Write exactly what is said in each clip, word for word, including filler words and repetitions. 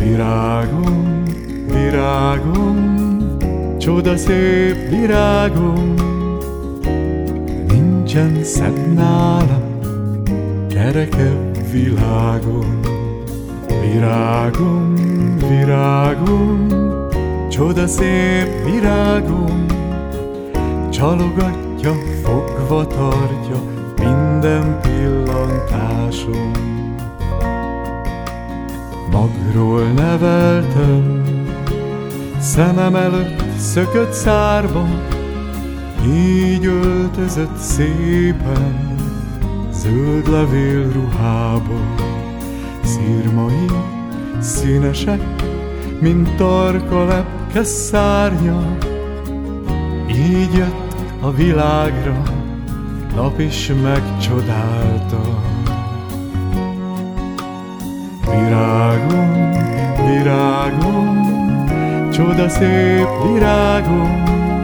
Virágom, virágom, csodaszép virágom, nincsen szebb nálam, kerekebb világon. Virágom, virágom, csodaszép virágom, csalogatja, fogva tartja minden pillantásom. Magról neveltem, szemem előtt szökött szárba, így öltözött szépen, zöld levél ruhába. Szirmai színesek, mint tarka lepke szárnya, így jött a világra, nap is megcsodálta. Virágom, virágom, csodaszép virágom,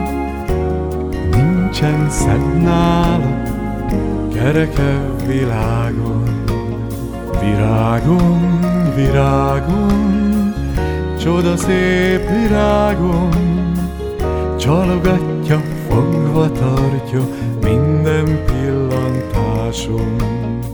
nincsen szebb nála, kerekebb világon. Virágom, virágom, csodaszép virágom, csalogatja, fogva tartja minden pillantásom.